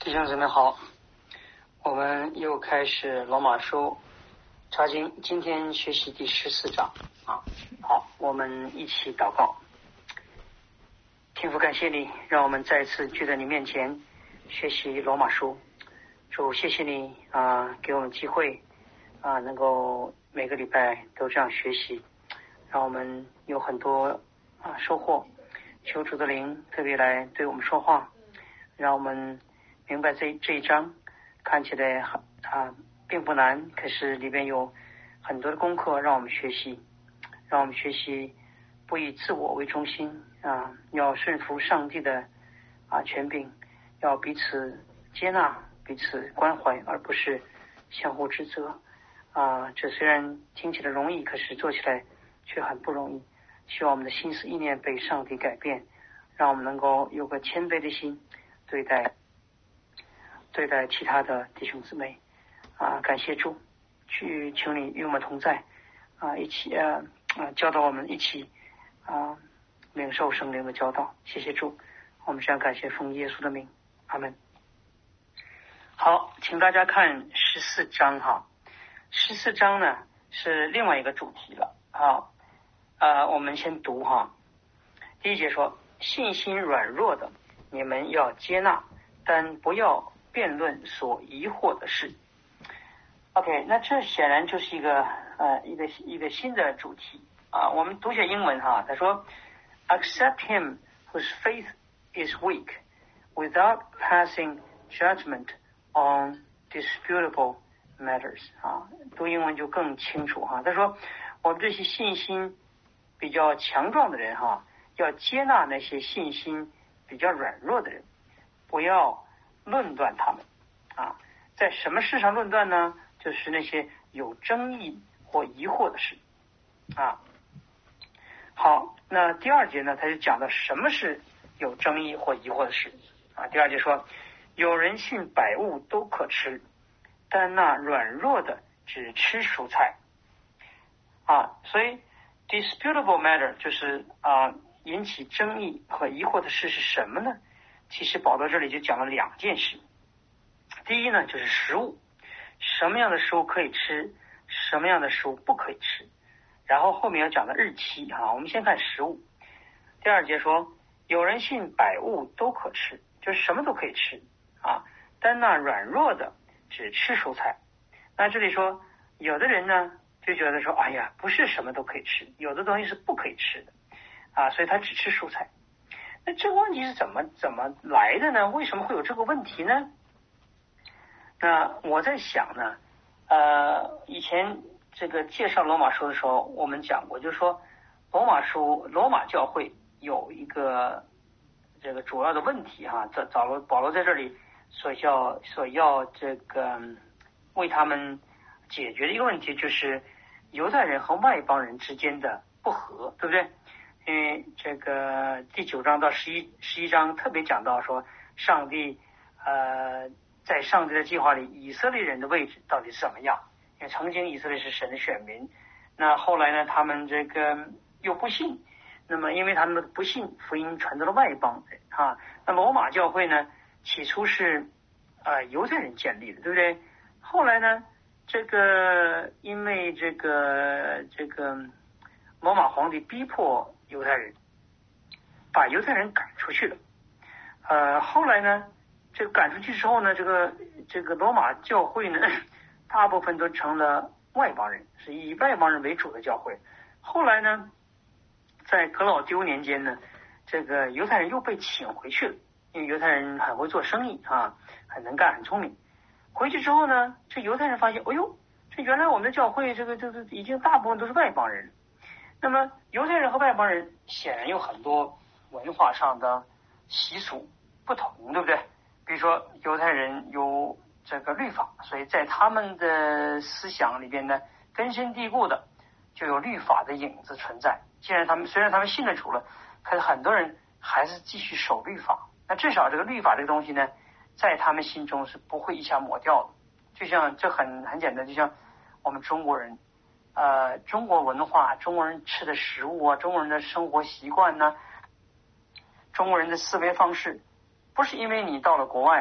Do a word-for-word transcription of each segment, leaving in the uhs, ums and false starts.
弟兄姊妹好，我们又开始罗马书查经，今天学习第十四章啊。好，我们一起祷告。天父，感谢你让我们再次聚在你面前学习罗马书。主，谢谢你啊，给我们机会啊，能够每个礼拜都这样学习，让我们有很多啊收获。求主的灵特别来对我们说话，让我们明白这这一章看起来啊并不难，可是里边有很多的功课让我们学习，让我们学习不以自我为中心啊，要顺服上帝的啊权柄，要彼此接纳、彼此关怀，而不是相互指责啊。这虽然听起来容易，可是做起来却很不容易。希望我们的心思意念被上帝改变，让我们能够有个谦卑的心对待对待其他的弟兄姊妹啊。感谢主，去求你与我们同在啊，一起啊啊教导我们一起啊领受圣灵的教导。谢谢主，我们这样感谢奉耶稣的名，阿们。好，请大家看十四章哈。十四章呢是另外一个主题了啊。呃，我们先读哈。第一节说，信心软弱的，你们要接纳，但不要辩论所疑惑的事。OK， 那这显然就是一个呃一个一个新的主题啊。我们读写英文哈，他说 ，accept him whose faith is weak, without passing judgment on disputable matters 啊。读英文就更清楚哈。他说，我们这些信心比较强壮的人哈，要接纳那些信心比较软弱的人，不要论断他们啊。在什么事上论断呢？就是那些有争议或疑惑的事啊。好，那第二节呢，他就讲到什么是有争议或疑惑的事啊。第二节说，有人信百物都可吃，但那软弱的只吃蔬菜啊。所以disputable matter 就是啊引起争议和疑惑的事是什么呢？其实保罗这里就讲了两件事。第一呢，就是食物，什么样的食物可以吃，什么样的食物不可以吃。然后后面要讲的日期啊，我们先看食物。第二节说，有人信百物都可吃，就是什么都可以吃啊，但那软弱的只吃蔬菜。那这里说，有的人呢就觉得说，哎呀，不是什么都可以吃，有的东西是不可以吃的啊，所以他只吃蔬菜。那这个问题是怎么怎么来的呢？为什么会有这个问题呢？那我在想呢，呃，以前这个介绍罗马书的时候，我们讲过，就是说罗马书罗马教会有一个这个主要的问题哈，这保罗保罗在这里所要所要这个为他们解决的一个问题，就是犹太人和外邦人之间的不和，对不对？因为这个第九章到十一十一章特别讲到说，上帝呃在上帝的计划里，以色列人的位置到底是怎么样？因为曾经以色列是神的选民，那后来呢，他们这个又不信，那么因为他们的不信，福音传到了外邦人啊。那罗马教会呢，起初是呃犹太人建立的，对不对？后来呢，这个因为这个这个罗马皇帝逼迫犹太人，把犹太人赶出去了。呃，后来呢，这个赶出去之后呢，这个这个罗马教会呢，大部分都成了外邦人，是以外邦人为主的教会。后来呢，在格老丢年间呢，这个犹太人又被请回去了，因为犹太人很会做生意啊，很能干，很聪明。回去之后呢，这犹太人发现，哎呦，这原来我们的教会这个这个已经大部分都是外邦人。那么犹太人和外邦人显然有很多文化上的习俗不同，对不对？比如说犹太人有这个律法，所以在他们的思想里边呢，根深蒂固的就有律法的影子存在。既然他们虽然他们信了主了，可是很多人还是继续守律法。那至少这个律法这个东西呢，在他们心中是不会一下抹掉的。就像这很很简单，就像我们中国人呃，中国文化，中国人吃的食物啊，中国人的生活习惯呢，中国人的思维方式，不是因为你到了国外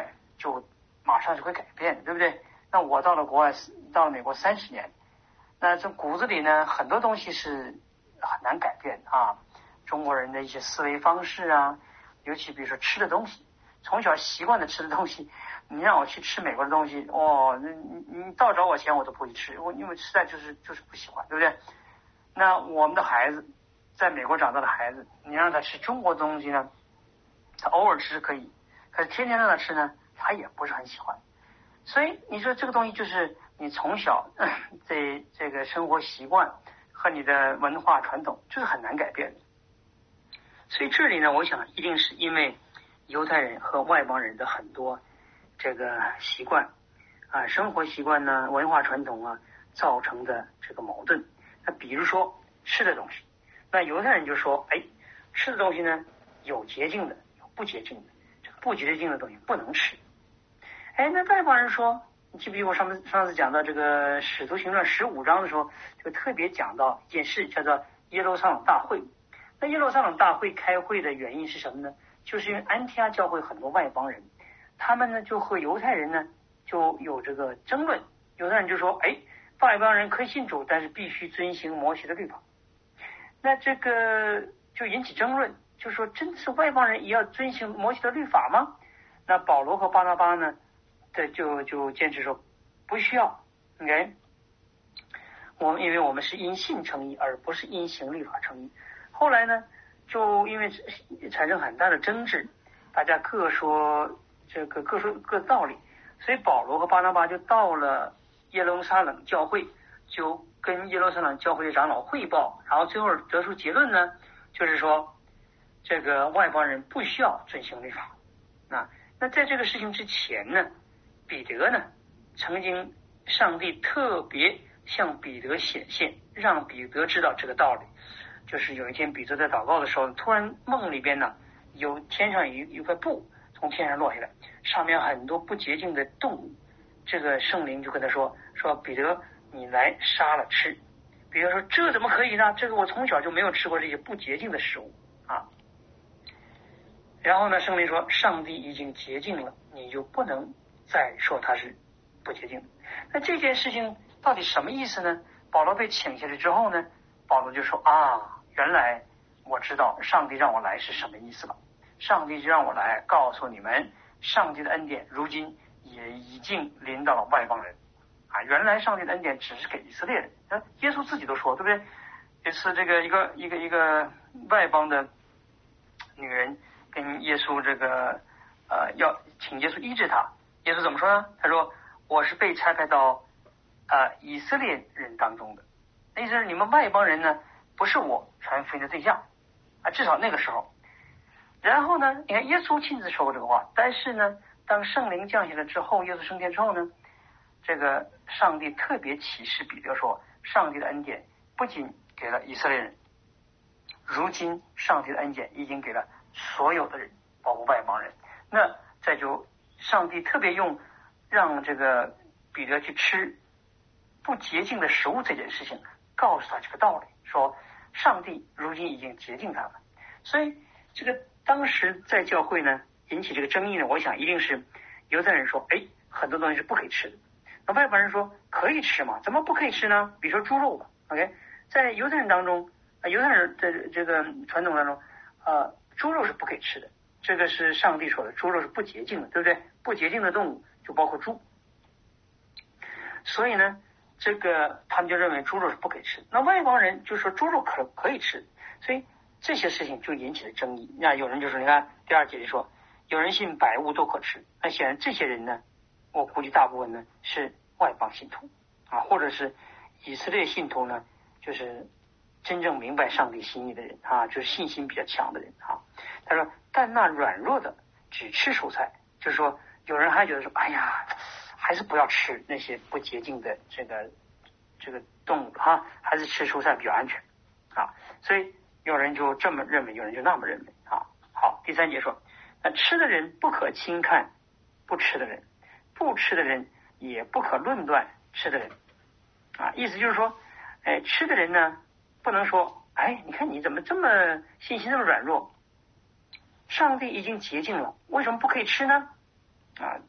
就马上就会改变，对不对？那我到了国外，到了美国三十年，那这骨子里呢，很多东西是很难改变啊。中国人的一些思维方式啊，尤其比如说吃的东西，从小习惯的吃的东西，你让我去吃美国的东西，哦，那你你倒找我钱我都不会吃，我因为实在就是就是不喜欢，对不对？那我们的孩子，在美国长大的孩子，你让他吃中国的东西呢，他偶尔吃可以，可是天天让他吃呢，他也不是很喜欢。所以你说这个东西就是你从小这这个生活习惯和你的文化传统就是很难改变的。所以这里呢，我想一定是因为犹太人和外邦人的很多这个习惯啊，生活习惯呢，文化传统啊造成的这个矛盾。那比如说吃的东西，那犹太人就说，哎，吃的东西呢有洁净的，有不洁净的，这个不洁净的东西不能吃。哎，那外邦人说，你记不记得我上次上次讲到这个《使徒行传》十五章的时候，就特别讲到一件事，叫做耶路撒冷大会。那耶路撒冷大会开会的原因是什么呢？就是因为安提阿教会很多外邦人，他们呢就和犹太人呢就有这个争论。犹太人就说，哎，外邦人可以信主，但是必须遵行摩西的律法。那这个就引起争论，就说真的是外邦人也要遵行摩西的律法吗？那保罗和巴拿巴呢，这就就坚持说不需要。OK， 我们因为我们是因信称义，而不是因行律法称义。后来呢，就因为产生很大的争执，大家各说这个各说各道理，所以保罗和巴拿巴就到了耶路撒冷教会，就跟耶路撒冷教会的长老汇报，然后最后得出结论呢，就是说这个外邦人不需要遵行律法。那那在这个事情之前呢，彼得呢曾经上帝特别向彼得显现，让彼得知道这个道理。就是有一天彼得在祷告的时候，突然梦里边呢有天上有一块布从天上落下来，上面很多不洁净的动物。这个圣灵就跟他说说彼得，你来杀了吃。彼得说这怎么可以呢？这个我从小就没有吃过这些不洁净的食物啊。然后呢，圣灵说上帝已经洁净了，你就不能再说他是不洁净的。那这件事情到底什么意思呢？保罗被请下来之后呢，保罗就说啊，原来我知道上帝让我来是什么意思了。上帝就让我来告诉你们，上帝的恩典如今也已经临到了外邦人啊！原来上帝的恩典只是给以色列人，耶稣自己都说，对不对？这次这个一个一个一个外邦的女人跟耶稣这个呃要请耶稣医治他，耶稣怎么说呢？他说我是被差派到呃以色列人当中的，那意思是你们外邦人呢不是我传福音的对象啊，至少那个时候。然后呢，你看耶稣亲自说过这个话，但是呢，当圣灵降下来之后，耶稣升天之后呢，这个上帝特别启示彼得说，上帝的恩典不仅给了以色列人，如今上帝的恩典已经给了所有的人，包括外邦人。那再就上帝特别用让这个彼得去吃不洁净的食物这件事情，告诉他这个道理，说上帝如今已经洁净他了。所以这个当时在教会呢引起这个争议呢，我想一定是犹太人说，哎，很多东西是不可以吃的。那外邦人说可以吃嘛？怎么不可以吃呢？比如说猪肉吧 ，OK， 在犹太人当中，呃、犹太人的这个传统当中，呃，猪肉是不可以吃的。这个是上帝说的，猪肉是不洁净的，对不对？不洁净的动物就包括猪。所以呢，这个他们就认为猪肉是不可以吃的。那外邦人就说猪肉可可以吃，所以这些事情就引起了争议。那有人就说，你看第二节里说，有人信百物都可吃，那显然这些人呢，我估计大部分呢是外邦信徒啊，或者是以色列信徒呢，就是真正明白上帝心意的人啊，就是信心比较强的人啊。他说，但那软弱的只吃蔬菜，就是说有人还觉得说，哎呀，还是不要吃那些不洁净的这个这个动物哈，还是吃蔬菜比较安全啊。所以有人就这么认为，有人就那么认为啊。好，第三节说，那吃的人不可轻看不吃的人，不吃的人也不可论断吃的人啊。意思就是说，哎，吃的人呢，不能说，哎，你看你怎么这么信心这么软弱，上帝已经洁净了，为什么不可以吃呢？啊，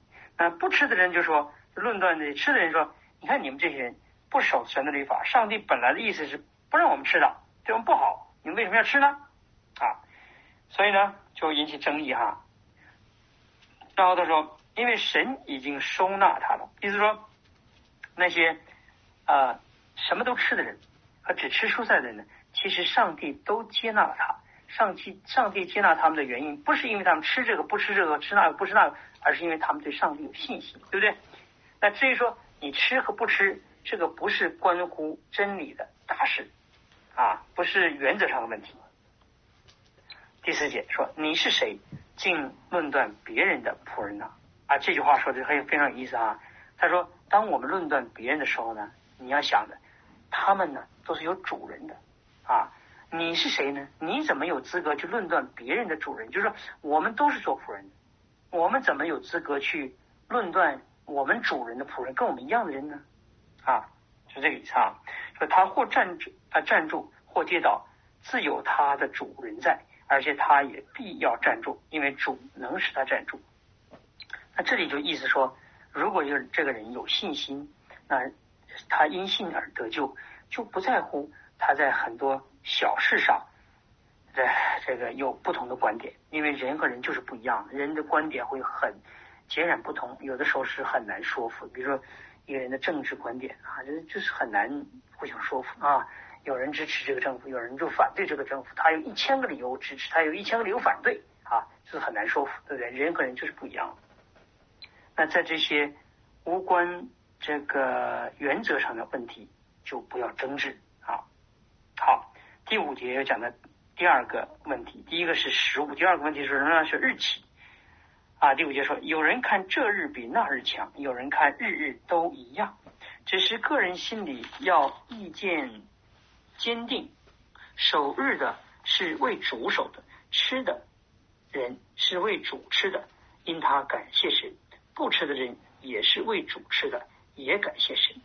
那不吃的人就说，论断那吃的人说，你看你们这些人不守神的律法，上帝本来的意思是不让我们吃的，对我们不好，你们为什么要吃呢？啊，所以呢就引起争议哈。然后他说，因为神已经收纳他了，意思说那些呃什么都吃的人和只吃蔬菜的人呢，其实上帝都接纳了他。上帝上帝接纳他们的原因，不是因为他们吃这个不吃这个，吃那个不吃那个，而是因为他们对上帝有信心，对不对？那至于说你吃和不吃，这个不是关乎真理的大事啊，不是原则上的问题。第四节说，你是谁，竟论断别人的仆人呢？啊，这句话说的很非常有意思啊。他说，当我们论断别人的时候呢，你要想的，他们呢都是有主人的啊。你是谁呢？你怎么有资格去论断别人的主人？就是说，我们都是做仆人的，我们怎么有资格去论断我们主人的仆人跟我们一样的人呢？啊，是这个意思啊。说他或站住啊站住，或跌倒，自有他的主人在，而且他也必要站住，因为主能使他站住。那这里就意思说，如果有这个人有信心，那他因信而得救，就不在乎他在很多小事上，这这个有不同的观点，因为人和人就是不一样，人的观点会很截然不同，有的时候是很难说服。比如说一个人的政治观点啊，这就是很难互相说服啊。有人支持这个政府，有人就反对这个政府，他有一千个理由支持，他有一千个理由反对啊，就是很难说服，对不对？人和人就是不一样。那在这些无关这个原则上的问题，就不要争执啊。好，第五节又讲的第二个问题，第一个是食物，第二个问题是什么呢？是日期啊。第五节说，有人看这日比那日强，有人看日日都一样，只是个人心里要意见坚定。守日的是为主守的，吃的人是为主吃的，因他感谢神；不吃的人也是为主吃的，也感谢神。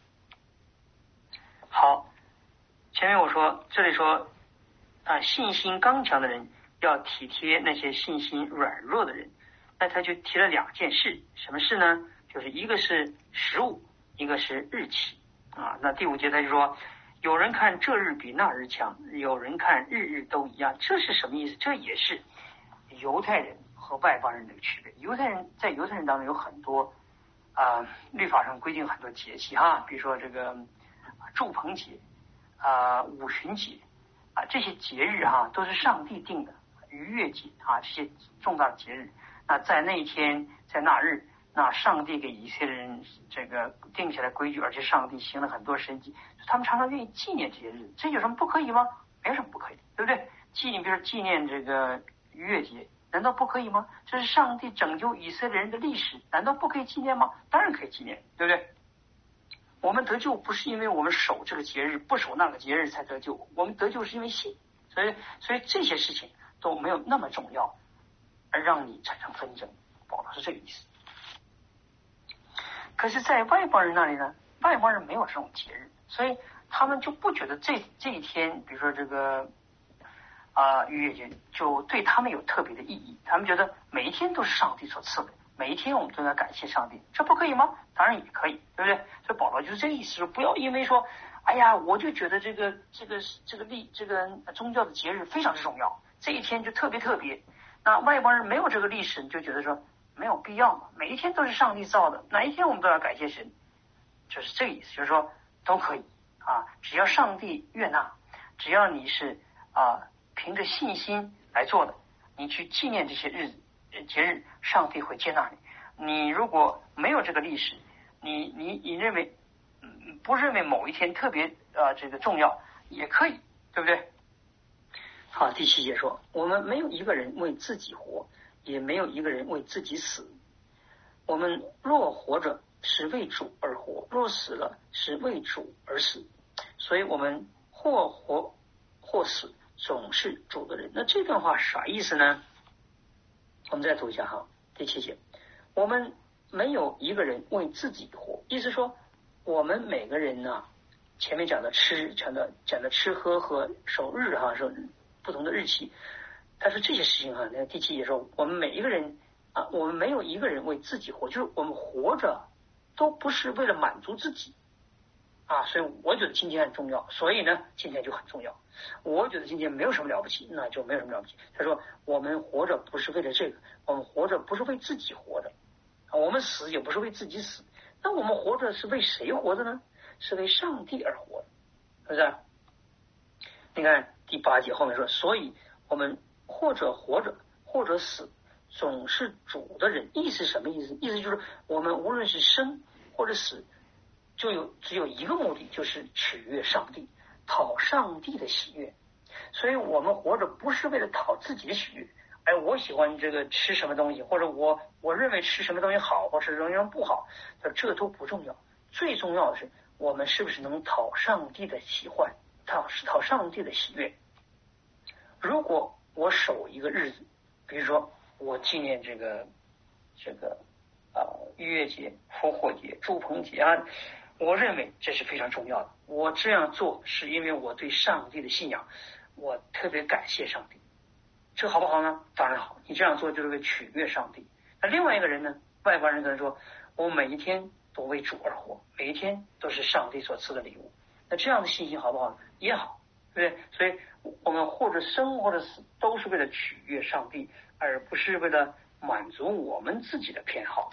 好，前面我说，这里说啊，信心刚强的人要体贴那些信心软弱的人。那他就提了两件事，什么事呢？就是一个是食物，一个是日期啊。那第五节他就说，有人看这日比那日强，有人看日日都一样。这是什么意思？这也是犹太人和外邦人的区别。犹太人在犹太人当中有很多啊、呃，律法上规定很多节气哈，比如说这个祝棚节啊、呃、五旬节啊，这些节日哈都是上帝定的，逾越节啊这些重大的节日。那在那一天，在那日，那上帝给以色列人这个定下来规矩，而且上帝行了很多神迹，他们常常愿意纪念这些日子，这有什么不可以吗？没什么不可以，对不对？纪念，比如说纪念这个逾越节，难道不可以吗？这是上帝拯救以色列人的历史，难道不可以纪念吗？当然可以纪念，对不对？我们得救不是因为我们守这个节日，不守那个节日才得救，我们得救是因为信，所以所以这些事情都没有那么重要，而让你产生纷争。保罗是这个意思。可是在外邦人那里呢，外邦人没有这种节日，所以他们就不觉得这这一天，比如说这个啊逾越节，就对他们有特别的意义。他们觉得每一天都是上帝所赐的，每一天我们都要感谢上帝，这不可以吗？当然也可以，对不对？所以保罗就是这个意思，说不要因为说，哎呀，我就觉得这个这个这个历这个宗教的节日非常之重要，这一天就特别特别。那外邦人没有这个历史，就觉得说没有必要嘛，每一天都是上帝造的，哪一天我们都要感谢神，就是这个意思，就是说都可以啊，只要上帝悦纳，只要你是啊凭着信心来做的，你去纪念这些日子节日，上帝会接纳你。你如果没有这个历史，你你你认为嗯不认为某一天特别啊这个重要，也可以，对不对？好，第七节说，我们没有一个人为自己活，也没有一个人为自己死。我们若活着，是为主而活；若死了，是为主而死。所以我们或活或死，总是主的人。那这段话啥意思呢？我们再读一下哈，第七节，我们没有一个人为自己活，意思说我们每个人呢，前面讲的吃，讲的讲的吃喝和守日哈，守不同的日期，但是这些事情哈，那第七节说，我们每一个人啊，我们没有一个人为自己活，就是我们活着都不是为了满足自己啊，所以我觉得今天很重要，所以呢，今天就很重要。我觉得今天没有什么了不起，那就没有什么了不起。他说，我们活着不是为了这个，我们活着不是为自己活的，啊，我们死也不是为自己死。那我们活着是为谁活着呢？是为上帝而活的，是不是？你看第八节后面说，所以我们或者活着，或者死，总是主的人。意思什么意思？意思就是我们无论是生或者死，就有只有一个目的，就是取悦上帝，讨上帝的喜悦。所以我们活着不是为了讨自己的喜悦，哎，我喜欢这个吃什么东西，或者我我认为吃什么东西好，或者吃什么东西不好，这都不重要。最重要的是我们是不是能讨上帝的喜欢，讨讨上帝的喜悦。如果我守一个日子，比如说我纪念这个这个呃逾越节、复活节、住棚节啊，我认为这是非常重要的。我这样做是因为我对上帝的信仰，我特别感谢上帝。这好不好呢？当然好，你这样做就是为取悦上帝。那另外一个人呢，外国人可能说，我每一天都为主而活，每一天都是上帝所赐的礼物。那这样的信心好不好？也好，对不对？所以我们或者生或者死，都是为了取悦上帝，而不是为了满足我们自己的偏好。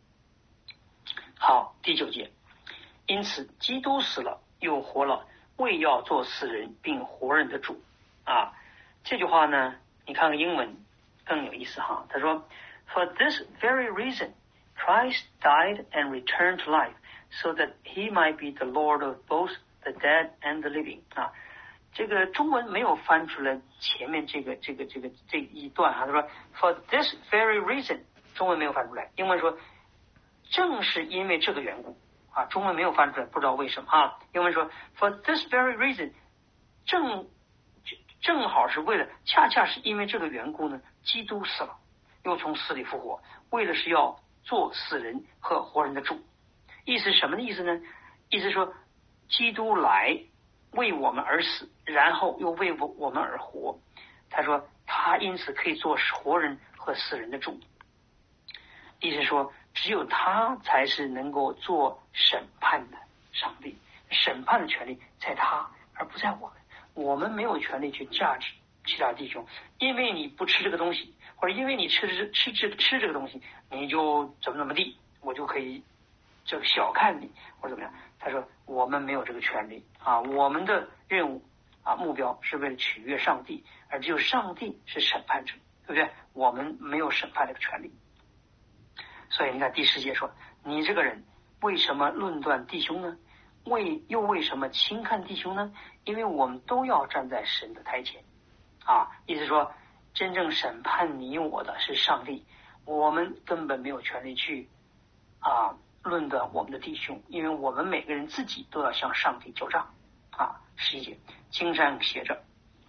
好，第九节，因此基督死了又活了，为要做死人并活人的主啊。这句话呢，你看看英文更有意思哈。他说 For this very reason Christ died and returned to life so that he might be the Lord of both the dead and the living 啊。这个中文没有翻出来前面这个这个这个这一段哈。他说 For this very reason 中文没有翻出来，英文说正是因为这个缘故啊，中文没有翻出来，不知道为什么啊。英文说 For this very reason 正正好是为了，恰恰是因为这个缘故呢，基督死了，又从死里复活，为了是要做死人和活人的主。意思什么的意思呢？意思说，基督来为我们而死，然后又为我们而活。他说，他因此可以做活人和死人的主。意思说，只有他才是能够做审判的上帝，审判的权利在他，而不在我们。我们没有权利去价值其他弟兄，因为你不吃这个东西，或者因为你吃吃吃吃吃这个东西，你就怎么怎么地，我就可以就小看你或者怎么样。他说我们没有这个权利啊，我们的任务啊目标是为了取悦上帝，而只有上帝是审判者，对不对？我们没有审判这个权利。所以你看第十节说，你这个人为什么论断弟兄呢？为又为什么轻看弟兄呢？因为我们都要站在神的台前啊，意思说真正审判你我的是上帝，我们根本没有权利去啊论断我们的弟兄，因为我们每个人自己都要向上帝交账啊。十一节经上写着，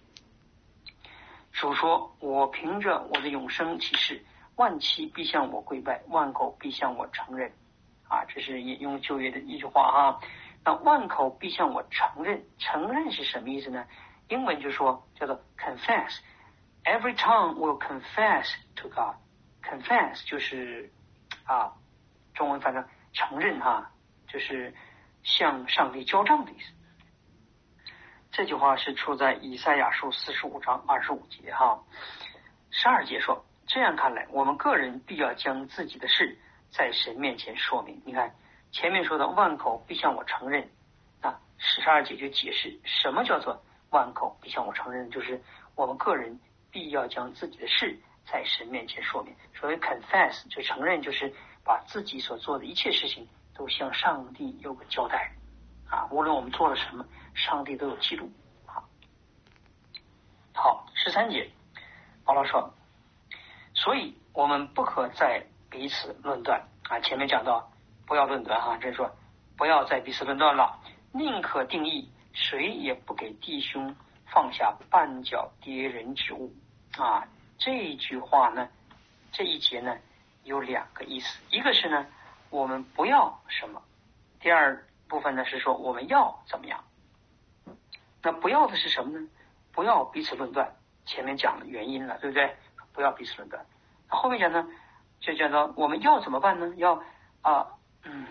主说，我凭着我的永生启示，万膝必向我跪拜，万口必向我承认啊，这是引用旧约的一句话啊。那万口必向我承认，承认是什么意思呢？英文就说叫做 confess， every tongue will confess to God。 confess 就是啊，中文翻成承认啊，就是向上帝交账的意思。这句话是出在以赛亚书四十五章二十五节哈。十二节说，这样看来，我们个人必要将自己的事在神面前说明。你看前面说的万口必向我承认，那十二节就解释什么叫做万口必向我承认，就是我们个人必要将自己的事在神面前说明。所谓 confess 就承认，就是把自己所做的一切事情都向上帝有个交代啊，无论我们做了什么，上帝都有记录啊。好，十三节保罗说，所以我们不可再彼此论断啊。前面讲到不要论断哈，这是说不要再彼此论断了，宁可定义，谁也不给弟兄放下绊脚跌人之物啊。这一句话呢，这一节呢有两个意思，一个是呢我们不要什么，第二部分呢是说我们要怎么样。那不要的是什么呢？不要彼此论断，前面讲的原因了，对不对？不要彼此论断。那后面讲呢， 就讲到我们要怎么办呢？要啊，嗯，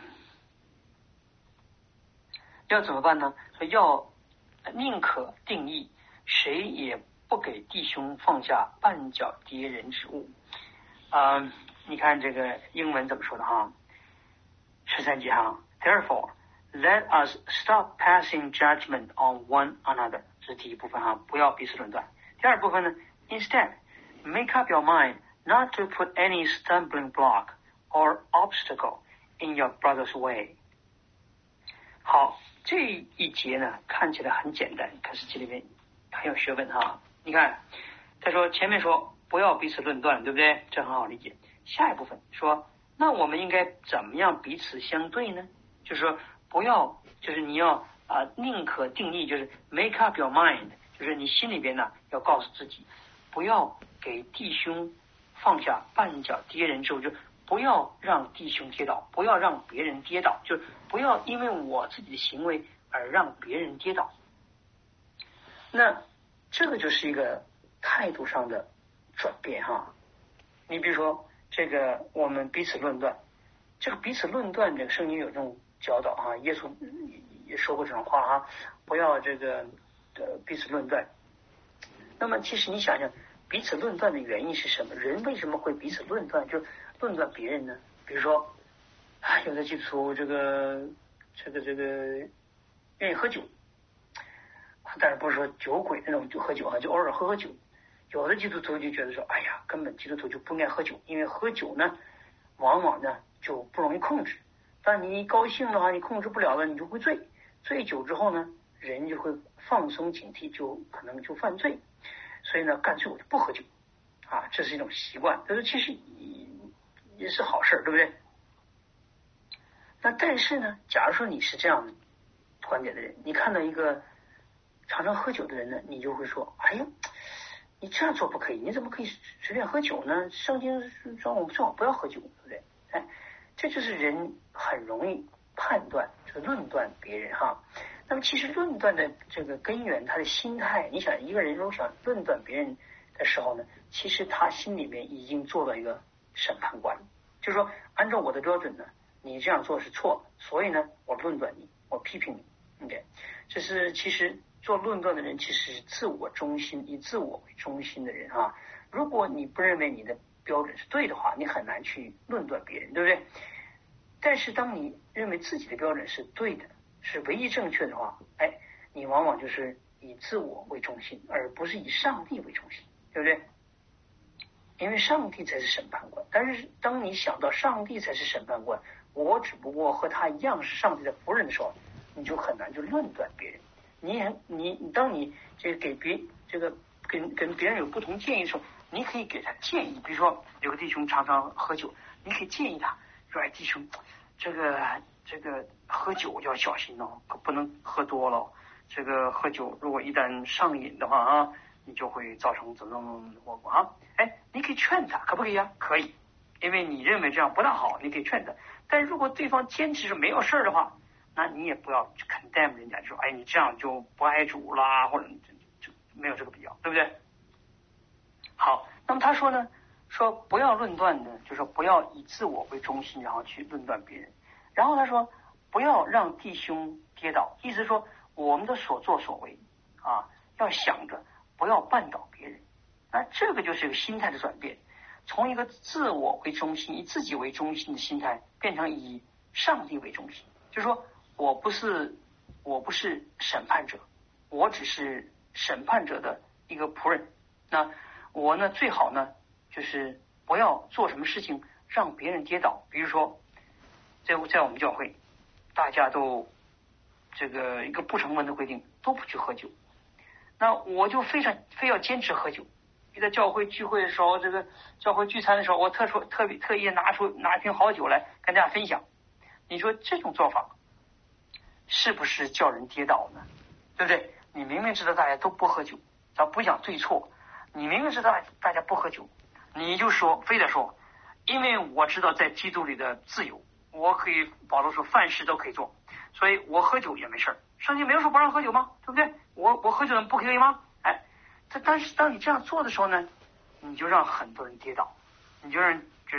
要怎么办呢？说要宁可定义，谁也不给弟兄放下绊脚跌人之物。啊、呃，你看这个英文怎么说的哈？十三节哈 ，Therefore let us stop passing judgment on one another， 这是第一部分哈，不要彼此论断。第二部分呢 ，Instead make up your mind not to put any stumbling block or obstacle in your brother's way。好，这一节呢看起来很简单，可是这里面很有学问哈。你看，他说前面说不要彼此论断，对不对？这很好理解。下一部分说，那我们应该怎么样彼此相对呢？就是说不要，就是你要啊、呃，宁可定义，就是 make up your mind， 就是你心里边呢要告诉自己，不要给弟兄放下绊脚跌人之物，就不要让弟兄跌倒，不要让别人跌倒，就是不要因为我自己的行为而让别人跌倒。那这个就是一个态度上的转变哈。你比如说这个我们彼此论断，这个彼此论断这个圣经有这种教导哈，耶稣也说过这种话哈，不要这个呃彼此论断。那么其实你想想，彼此论断的原因是什么？人为什么会彼此论断？就论断别人呢？比如说啊，有的基督徒这个这个这个愿意喝酒，但是不是说酒鬼那种就喝酒啊，就偶尔喝喝酒。有的基督徒就觉得说，哎呀，根本基督徒就不应该喝酒，因为喝酒呢，往往呢就不容易控制。但你一高兴的话，你控制不了了，你就会醉。醉酒之后呢，人就会放松警惕，就可能就犯罪。所以呢，干脆我就不喝酒啊，这是一种习惯。但是其实也是好事，对不对？那但是呢，假如说你是这样的观点的人，你看到一个常常喝酒的人呢，你就会说，哎呀，你这样做不可以，你怎么可以随便喝酒呢？圣经说我们最好不要喝酒，对不对？哎，这就是人很容易判断，就是论断别人哈。那么其实论断的这个根源，他的心态，你想一个人如果想论断别人的时候呢，其实他心里面已经做了一个审判官，就是说按照我的标准呢，你这样做是错的，所以呢，我论断你，我批评你。OK， 这是其实做论断的人其实是自我中心，以自我为中心的人啊。如果你不认为你的标准是对的话，你很难去论断别人，对不对？但是当你认为自己的标准是对的，是唯一正确的话，哎，你往往就是以自我为中心，而不是以上帝为中心，对不对？因为上帝才是审判官。但是当你想到上帝才是审判官，我只不过和他一样是上帝的仆人的时候，你就很难去论断别人。你很你当你这个给别这个跟跟别人有不同建议的时候，你可以给他建议。比如说有个弟兄常常喝酒，你可以建议他说，哎，弟兄，这个这个喝酒要小心哦，可不能喝多了。这个喝酒如果一旦上瘾的话啊，你就会造成怎么怎么后果啊？哎，你可以劝他，可不可以啊？可以，因为你认为这样不大好，你可以劝他。但如果对方坚持是没有事的话，那你也不要 condemn 人家，就说哎你这样就不爱主啦，或者就没有这个必要，对不对？好，那么他说呢，说不要论断的，就是说不要以自我为中心，然后去论断别人。然后他说不要让弟兄跌倒，意思说我们的所作所为啊，要想着不要绊倒别人。那这个就是一个心态的转变，从一个自我为中心、以自己为中心的心态，变成以上帝为中心。就是说我不是我不是审判者，我只是审判者的一个仆人。那我呢，最好呢，就是不要做什么事情让别人跌倒。比如说，在在我们教会，大家都这个一个不成文的规定，都不去喝酒。那我就非常非要坚持喝酒。在教会聚会的时候，这个教会聚餐的时候，我特殊特别特意拿出拿一瓶好酒来跟大家分享。你说这种做法是不是叫人跌倒呢？对不对？你明明知道大家都不喝酒，咱不讲对错，你明明知道大家不喝酒，你就说非得说，因为我知道在基督里的自由，我可以保罗说凡事都可以做，所以我喝酒也没事。圣经没有说不让喝酒吗？对不对？我我喝酒不可以吗？哎，但但是当你这样做的时候呢，你就让很多人跌倒，你就让就是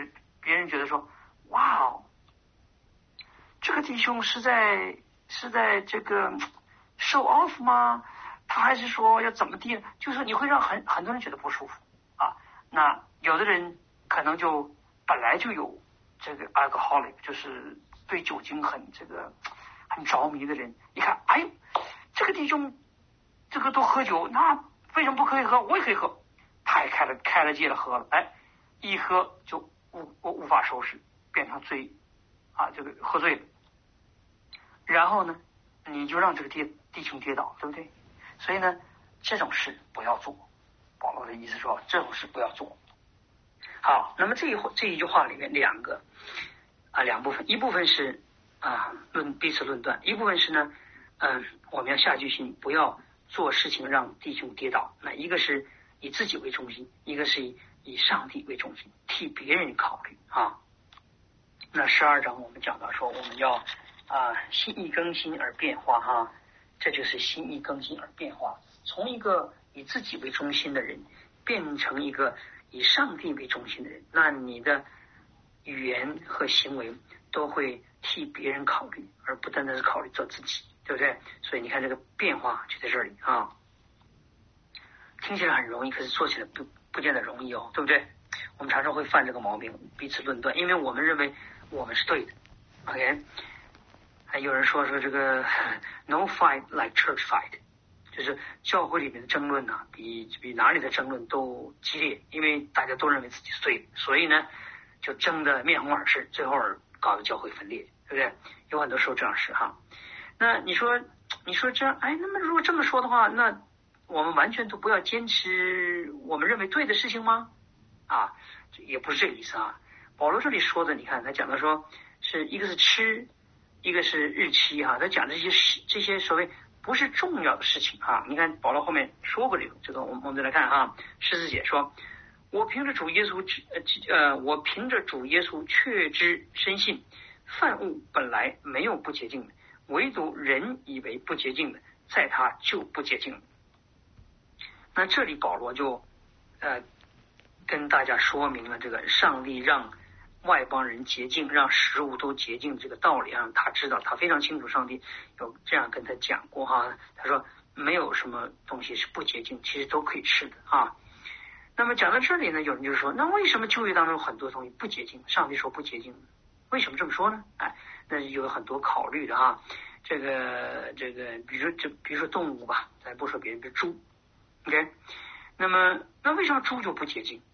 别人觉得说，哇哦，这个弟兄是在是在这个 show off 吗？他还是说要怎么地？就是你会让很很多人觉得不舒服啊。那有的人可能就本来就有这个 alcoholic， 就是对酒精很这个很着迷的人，一看，哎，这个弟兄这个都喝酒，那为什么不可以喝？我也可以喝，他也开了开了戒了，喝了，哎，一喝就无我无法收拾，变成醉啊，这个喝醉了。然后呢，你就让这个弟弟兄跌倒，对不对？所以呢，这种事不要做。保罗的意思说，这种事不要做。好，那么这一这一句话里面两个啊两部分，一部分是啊论彼此论断，一部分是呢，嗯，我们要下决心不要做事情让弟兄跌倒。那一个是以自己为中心，一个是以以上帝为中心，替别人考虑啊。那十二章我们讲到说，我们要啊心意更新而变化哈。这就是心意更新而变化，从一个以自己为中心的人变成一个以上帝为中心的人，那你的语言和行为都会替别人考虑，而不单单是考虑做自己，对不对？所以你看这个变化就在这里啊，听起来很容易，可是做起来不不见得容易哦，对不对？我们常常会犯这个毛病，彼此论断，因为我们认为我们是对的 ，OK。还有人说说这个 no fight like church fight， 就是教会里面的争论呢、啊，比比哪里的争论都激烈，因为大家都认为自己是对的，所以呢就争得面红耳赤，最后搞得教会分裂，对不对？有很多时候这样是哈。那你说你说这样，哎，那么如果这么说的话，那我们完全都不要坚持我们认为对的事情吗？啊，也不是这个意思啊。保罗这里说的，你看他讲的说是一个是吃。一个是日期哈，他讲这些这些所谓不是重要的事情哈。你看保罗后面说过这个，这个我们我们再来看哈，十四节说，我凭着主耶稣呃呃，我凭着主耶稣确知深信，犯物本来没有不洁净的，唯独人以为不洁净的，在他就不洁净了。那这里保罗就呃跟大家说明了这个上帝让外邦人洁净，让食物都洁净这个道理，让他知道，他非常清楚上帝有这样跟他讲过哈。他说没有什么东西是不洁净，其实都可以吃的啊。那么讲到这里呢，有人就说，那为什么旧约当中有很多东西不洁净？上帝说不洁净，为什么这么说呢？哎，那有很多考虑的哈。这个这个，比如就比如说动物吧，咱不说别人，比如猪 ，OK。那么那为什么猪就不洁净？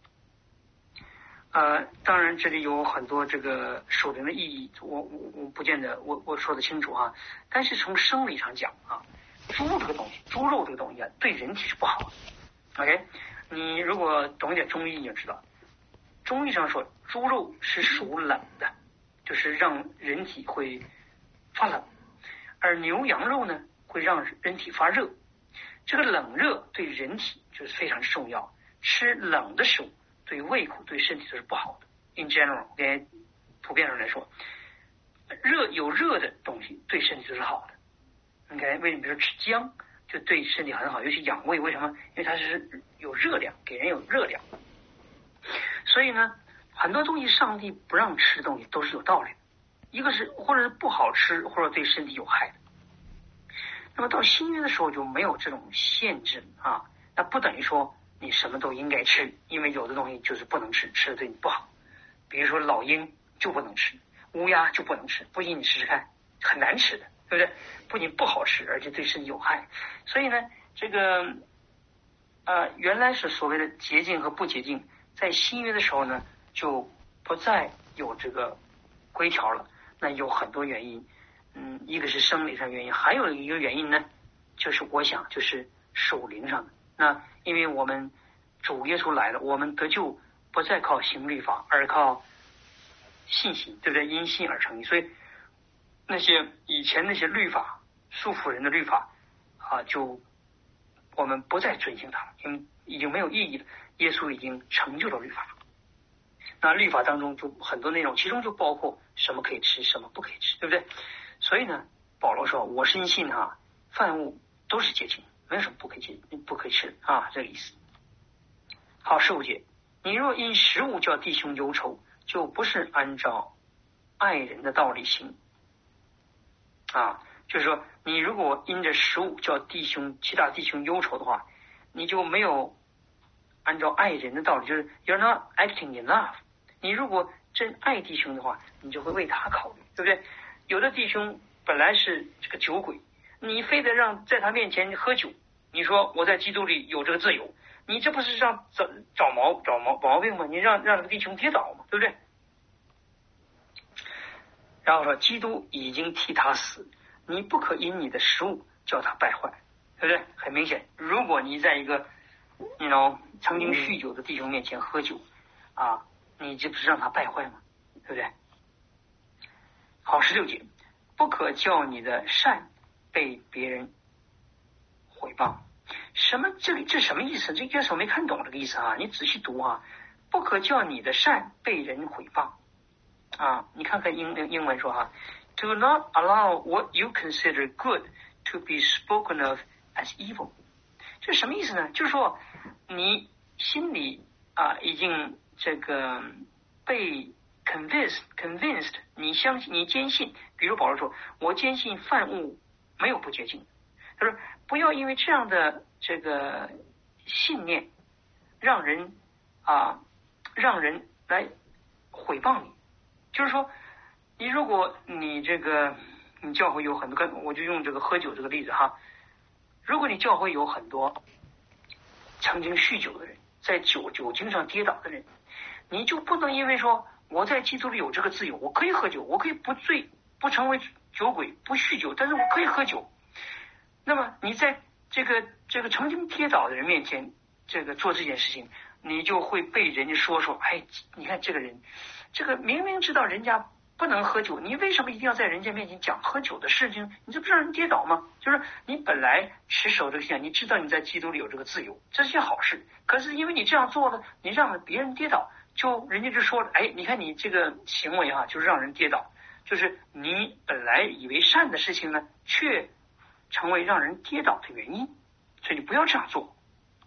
呃，当然这里有很多这个属灵的意义，我我我不见得我我说得清楚哈。但是从生理上讲啊，猪这个东西，猪肉这个东西啊，对人体是不好的。OK， 你如果懂一点中医，你就知道，中医上说猪肉是属冷的，就是让人体会发冷，而牛羊肉呢会让人体发热。这个冷热对人体就是非常重要，吃冷的食物对胃口对身体都是不好的。 in general， 给普遍上来说，热有热的东西对身体都是好的。OK， 为什么？比如说吃姜就对身体很好，尤其养胃，为什么？因为它是有热量，给人有热量。所以呢，很多东西上帝不让吃的东西都是有道理的，一个是或者是不好吃，或者对身体有害的。那么到新约的时候就没有这种限制啊，那不等于说你什么都应该吃，因为有的东西就是不能吃，吃的对你不好。比如说老鹰就不能吃，乌鸦就不能吃，不信你试试看，很难吃的，对不对？不仅不好吃，而且对身体有害。所以呢，这个呃原来是所谓的洁净和不洁净，在新约的时候呢就不再有这个规条了。那有很多原因，嗯，一个是生理上原因，还有一个原因呢，就是我想就是属灵上的。那因为我们主耶稣来了，我们得救不再靠行律法，而靠信心，对不对？因信而成义。所以那些以前那些律法束缚人的律法啊，就我们不再遵行它，因为已经没有意义了。耶稣已经成就了律法。那律法当中就很多内容，其中就包括什么可以吃，什么不可以吃，对不对？所以呢，保罗说：“我深信哈，万物都是洁净，没有什么不可以洁不可以吃啊。”这个意思。好，十五节，你若因食物叫弟兄忧愁， 就不是按照爱人的道理行啊。就是说，你如果因着食物叫弟兄其他弟兄忧愁的话，你就没有按照爱人的道理，就是 you're not acting in love。你如果真爱弟兄的话，你就会为他考虑，对不对？有的弟兄本来是这个酒鬼，你非得让在他面前喝酒，你说我在基督里有这个自由，你这不是让找找毛找毛毛病吗？你让让这个弟兄跌倒嘛，对不对？然后说基督已经替他死，你不可因你的食物叫他败坏，对不对？很明显，如果你在一个你 you know 曾经酗酒的弟兄面前喝酒啊，你这不是让他败坏吗？对不对？好，十六节，不可叫你的善被别人毁谤。什么？这里这什么意思？这个我没看懂这个意思啊！你仔细读啊，不可叫你的善被人毁谤啊！你看看英英文说哈 ，Do not allow what you consider good to be spoken of as evil。这是什么意思呢？就是说你心里啊已经这个被 convinced convinced， 你相信你坚信，比如保罗说，我坚信犯物没有不洁净。他说不要因为这样的这个信念让人啊让人来毁谤你。就是说你如果你这个你教会有很多，我就用这个喝酒这个例子哈，如果你教会有很多曾经酗酒的人，在酒酒精上跌倒的人，你就不能因为说我在基督里有这个自由，我可以喝酒，我可以不醉，不成为酒鬼，不酗酒，但是我可以喝酒。那么你在这个这个曾经跌倒的人面前这个做这件事情，你就会被人家说说，哎，你看这个人这个明明知道人家不能喝酒，你为什么一定要在人家面前讲喝酒的事情？你这不让人跌倒吗？就是你本来持守这个信仰，你知道你在基督里有这个自由，这是件好事，可是因为你这样做了，你让别人跌倒，就人家就说，哎，你看你这个行为啊，就是让人跌倒，就是你本来以为善的事情呢，却成为让人跌倒的原因，所以你不要这样做。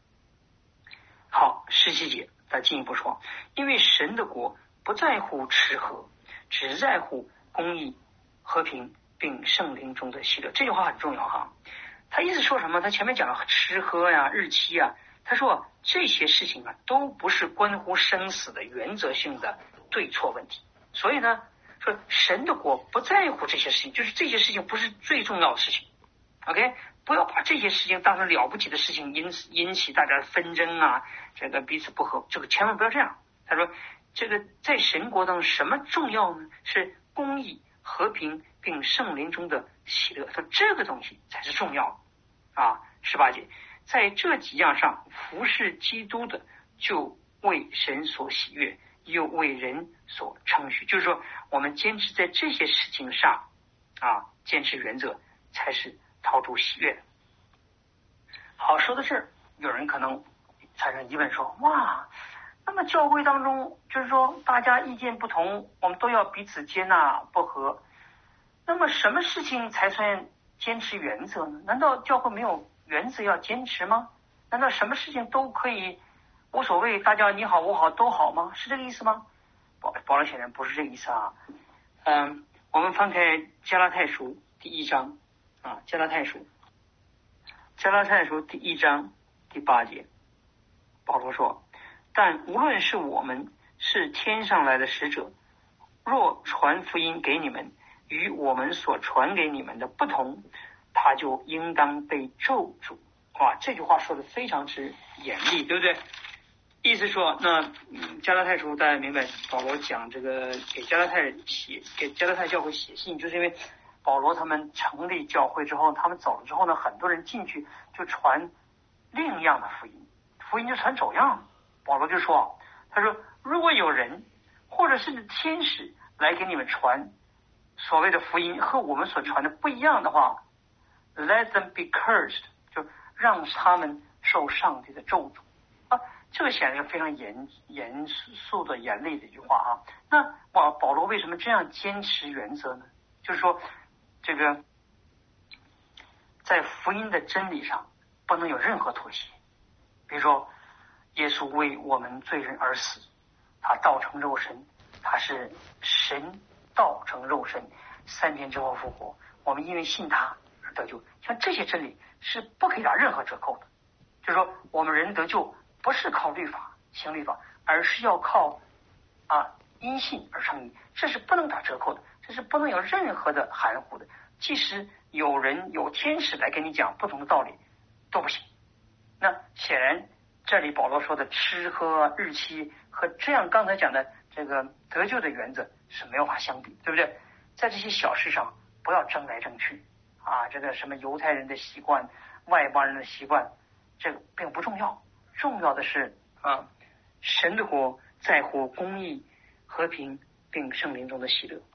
好，十七节他进一步说，因为神的国不在乎吃喝，只在乎公义、和平并圣灵中的喜乐。这句话很重要哈。他意思说什么？他前面讲了吃喝呀、日期啊，他说这些事情啊都不是关乎生死的原则性的对错问题。所以呢，说神的国不在乎这些事情，就是这些事情不是最重要的事情。OK， 不要把这些事情当成了不起的事情，引引起大家纷争啊，这个彼此不和，这个千万不要这样。他说，这个在神国当中什么重要呢？是公义、和平并圣灵中的喜乐。说这个东西才是重要的啊。十八节，在这几样上服侍基督的，就为神所喜悦，又为人所称许。就是说，我们坚持在这些事情上啊，坚持原则才是讨主喜悦。好，说到这儿，有人可能产生疑问说，哇，那么教会当中就是说大家意见不同，我们都要彼此接纳不和，那么什么事情才算坚持原则呢？难道教会没有原则要坚持吗？难道什么事情都可以无所谓，大家你好我好都好吗？是这个意思吗？保保罗显然不是这个意思啊。嗯，我们翻开加拉太书第一章啊，加拉太书加拉太书第一章第八节，保罗说，但无论是我们是天上来的使者，若传福音给你们与我们所传给你们的不同，他就应当被咒诅。哇，这句话说的非常之严厉，对不对？意思说，那嗯加拉太书大家明白，保罗讲这个给加拉太写给加拉太教会写信，就是因为保罗他们成立教会之后，他们走了之后呢，很多人进去就传另一样的福音，福音就传走样了。保罗就说，他说如果有人或者甚至天使来给你们传所谓的福音和我们所传的不一样的话， let them be cursed， 就让他们受上帝的咒诅啊。这个显然是非常严严肃的严厉的一句话啊。那保保罗为什么这样坚持原则呢？就是说这个在福音的真理上不能有任何妥协。比如说耶稣为我们罪人而死，他道成肉身他是神道成肉身，三天之后复活，我们因为信他而得救。像这些真理是不可以打任何折扣的。就是说，我们人得救不是靠律法行律法，而是要靠啊因信而称义，这是不能打折扣的，这是不能有任何的含糊的。即使有人有天使来跟你讲不同的道理都不行。那显然这里保罗说的吃喝日期和这样刚才讲的这个得救的原则是没有法相比，对不对？在这些小事上不要争来争去啊，这个什么犹太人的习惯外邦人的习惯，这个并不重要，重要的是啊神的国在乎公义和平并圣灵中的喜乐。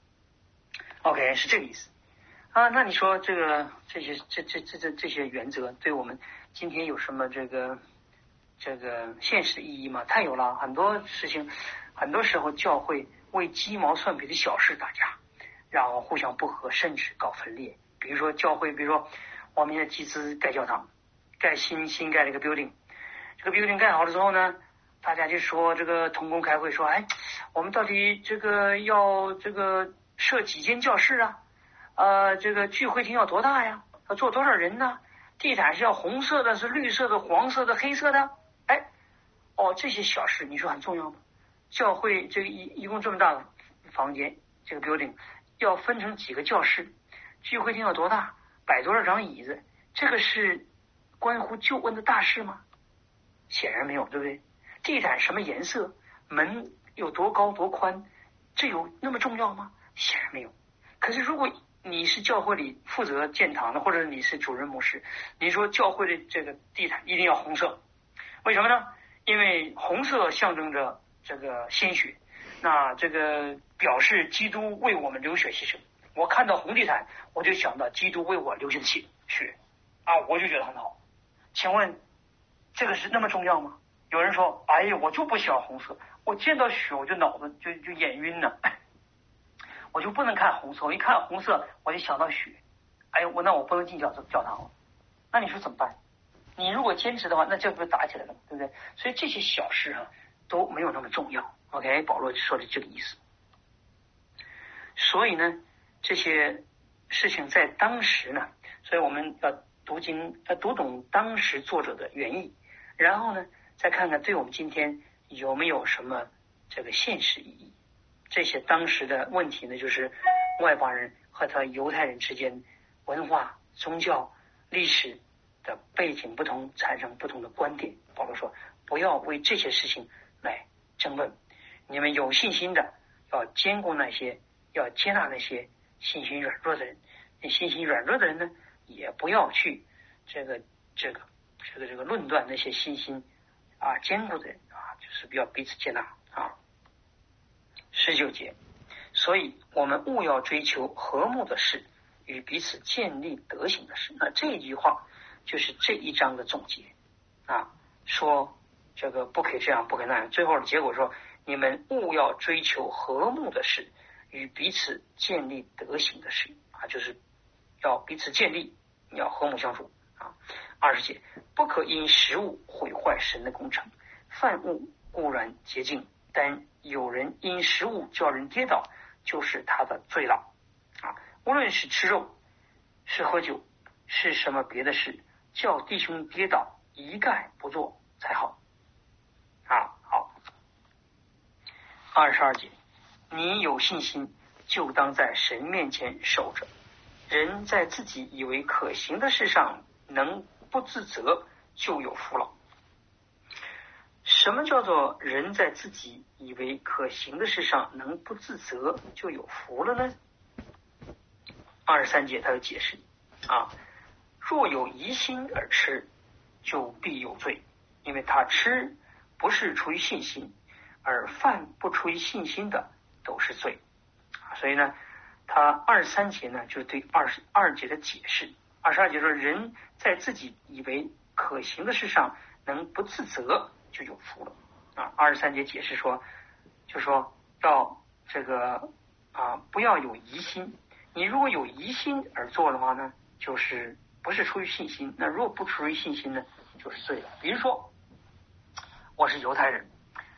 OK 是这个意思啊。那你说这个这些这这这这这些原则对我们今天有什么这个这个现实的意义吗？太有了，很多事情很多时候教会为鸡毛蒜皮的小事打架，然后互相不和，甚至搞分裂。比如说教会，比如说我们现在集资盖教堂，盖新新盖了一个 building， 这个 building 盖好了之后呢，大家就说这个同工开会说，哎，我们到底这个要这个设几间教室啊？呃，这个聚会厅要多大呀？要坐多少人呢？地毯是要红色的，是绿色的，黄色的，黑色的？哎，哦，这些小事你说很重要吗？教会这个一一共这么大的房间，这个 building 要分成几个教室，聚会厅要多大，摆多少张椅子，这个是关乎救恩的大事吗？显然没有，对不对？地毯什么颜色，门有多高多宽，这有那么重要吗？显然没有。可是如果你是教会里负责建堂的，或者你是主任牧师，你说教会的这个地毯一定要红色，为什么呢？因为红色象征着这个鲜血，那这个表示基督为我们流血牺牲。我看到红地毯，我就想到基督为我流下的血血啊，我就觉得很好。请问这个是那么重要吗？有人说，哎呀，我就不喜欢红色，我见到血我就脑子就就眼晕了，我就不能看红色，我一看红色我就想到血，哎呀，我那我不能进教教堂了。那你说怎么办？你如果坚持的话，那这不就打起来了，对不对？所以这些小事啊都没有那么重要。OK， 保罗说的这个意思。所以呢，这些事情在当时呢，所以我们要读经，要读懂当时作者的原意，然后呢，再看看对我们今天有没有什么这个现实意义。这些当时的问题呢，就是外邦人和他犹太人之间文化、宗教、历史的背景不同，产生不同的观点。保罗说，不要为这些事情来争论，你们有信心的要兼顾那些，要接纳那些信心软弱的人。那信心软弱的人呢，也不要去这个这个这个这个论断那些信心啊坚固的人啊，就是不要彼此接纳啊。十九节，所以我们务要追求和睦的事，与彼此建立德行的事。那这一句话就是这一章的总结啊，说这个不可以这样，不可以那样。最后的结果说，你们务要追求和睦的事，与彼此建立德行的事啊，就是要彼此建立，要和睦相处啊。二十节，不可因食物毁坏神的工程，饭物固然洁净，但有人因食物叫人跌倒，就是他的罪了啊。无论是吃肉，是喝酒，是什么别的事，叫弟兄跌倒，一概不做才好啊。好，二十二节，你有信心，就当在神面前守着。人在自己以为可行的事上能不自责，就有福了。什么叫做人在自己以为可行的事上能不自责就有福了呢？二十三节他有解释啊，若有疑心而吃，就必有罪，因为他吃不是出于信心，而犯不出于信心的都是罪。所以呢，他二十三节呢就是对二十二节的解释。二十二节说，人在自己以为可行的事上能不自责，就有福了啊。二十三节解释说，就说要这个啊，不要有疑心。你如果有疑心而做的话呢，就是不是出于信心。那如果不出于信心呢，就是罪了。比如说，我是犹太人，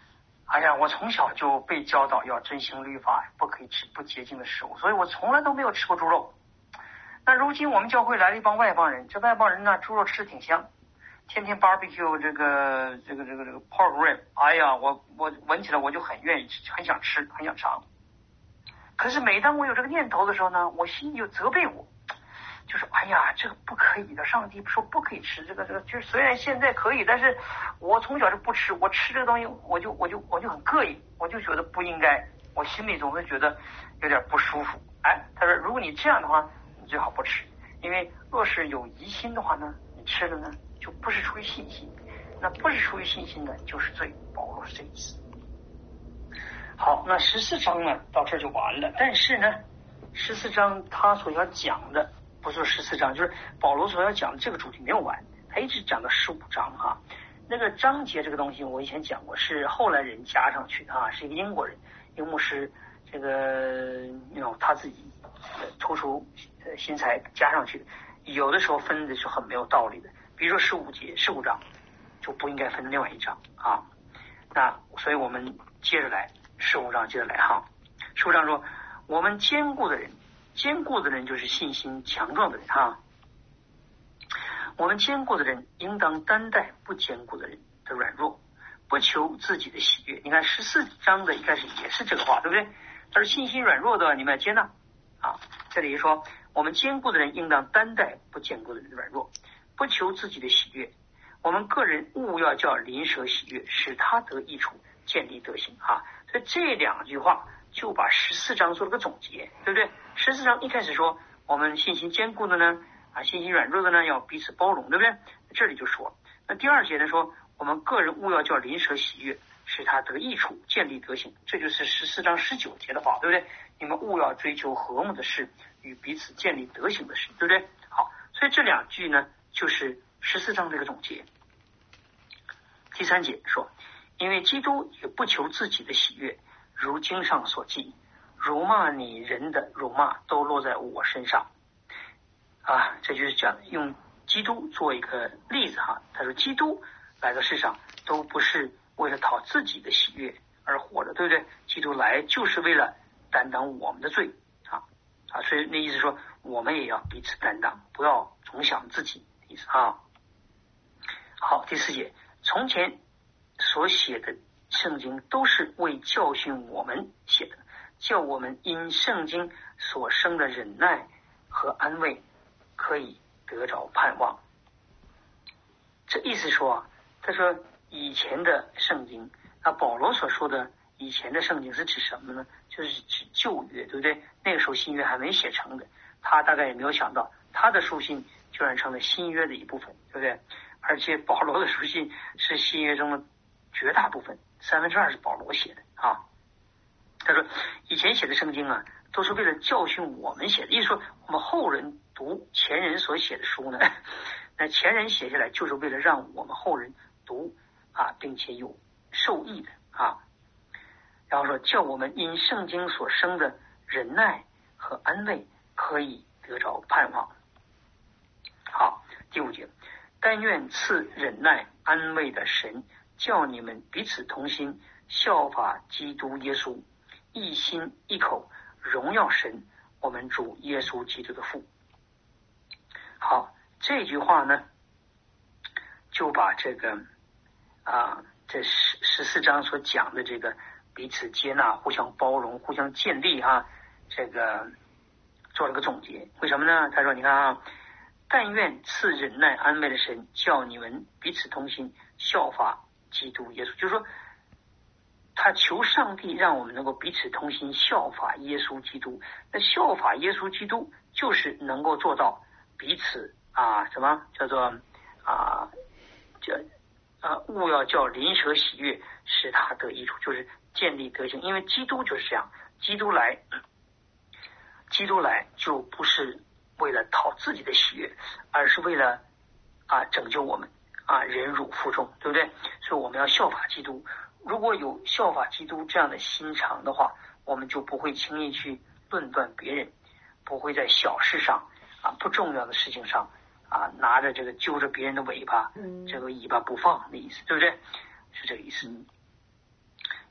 哎呀，我从小就被教导要遵行律法，不可以吃不洁净的食物，所以我从来都没有吃过猪肉。那如今我们教会来了一帮外邦人，这外邦人呢，猪肉吃的挺香，天天 barbecue 这个这个这个这个 pork rib， 哎呀，我我闻起来我就很愿意吃，很想吃，很想尝。可是每当我有这个念头的时候呢，我心里就责备我，就说哎呀，这个不可以的，上帝说不可以吃这个这个，就是虽然现在可以，但是我从小就不吃，我吃这个东西我就我就我就很膈应，我就觉得不应该，我心里总是觉得有点不舒服。哎，他说如果你这样的话，你最好不吃，因为若是有疑心的话呢，你吃了呢就不是出于信心，那不是出于信心的就是罪。保罗是这意思。好，那十四章呢到这就完了，但是呢十四章他所要讲的不是十四章，就是保罗所要讲的这个主题没有完，他一直讲到十五章哈。那个章节这个东西我以前讲过，是后来人加上去的啊，是一个英国人，一个牧师，这个有他自己突出心裁加上去的，有的时候分的是很没有道理的，比如说十五节十五章就不应该分另外一章啊。那所以我们接着来十五章接着来哈。十五章说我们坚固的人，坚固的人就是信心强壮的人哈。我们坚固的人应当担待不坚固的人的软弱，不求自己的喜悦。你看十四章的一开始也是这个话，对不对？他说信心软弱的你们要接纳啊。这里说我们坚固的人应当担待不坚固的人的软弱，不求自己的喜悦。我们个人务要叫邻舍喜悦，使他得益处，建立德行啊。所以这两句话就把十四章做了个总结，对不对？十四章一开始说我们信心坚固的呢啊，信心软弱的呢要彼此包容，对不对？这里就说，那第二节呢说我们个人务要叫邻舍喜悦，使他得益处，建立德行，这就是十四章十九节的话，对不对？你们务要追求和睦的事，与彼此建立德行的事，对不对？好，所以这两句呢就是十四章这个总结。第三节说，因为基督也不求自己的喜悦，如经上所记，辱骂你人的辱骂都落在我身上啊。这就是讲用基督做一个例子哈。他说基督来到世上都不是为了讨自己的喜悦而活的，对不对？基督来就是为了担当我们的罪啊啊，所以那意思说我们也要彼此担当，不要总想自己的意思啊。好，第四节，从前所写的圣经都是为教训我们写的，叫我们因圣经所生的忍耐和安慰可以得着盼望。这意思说啊，他说以前的圣经，那保罗所说的以前的圣经是指什么呢？就是指旧约，对不对？那个时候新约还没写成的，他大概也没有想到他的书信居然成了新约的一部分，对不对？而且保罗的书信是新约中的绝大部分，三分之二是保罗写的啊。他说以前写的圣经啊都是为了教训我们写的，意思说我们后人读前人所写的书呢，那前人写下来就是为了让我们后人读啊，并且有受益的啊。然后说叫我们因圣经所生的忍耐和安慰可以得着盼望。好，第五节，但愿赐忍耐安慰的神，叫你们彼此同心，效法基督耶稣，一心一口荣耀神，我们主耶稣基督的父。好，这句话呢就把这个啊这十十四章所讲的这个彼此接纳、互相包容、互相建立啊，这个做了个总结。为什么呢？他说你看啊，但愿赐忍耐安慰的神，叫你们彼此同心，效法基督耶稣。就是说他求上帝让我们能够彼此同心，效法耶稣基督。那效法耶稣基督就是能够做到彼此啊什么叫做啊叫啊务要叫邻舍喜悦，使他得益处，就是建立德行。因为基督就是这样，基督来基督来就不是为了讨自己的喜悦，而是为了啊拯救我们啊忍辱负重，对不对？所以我们要效法基督。如果有效法基督这样的心肠的话，我们就不会轻易去论断别人，不会在小事上啊不重要的事情上啊拿着这个揪着别人的尾巴，这个尾巴不放的意思，对不对？是这个意思。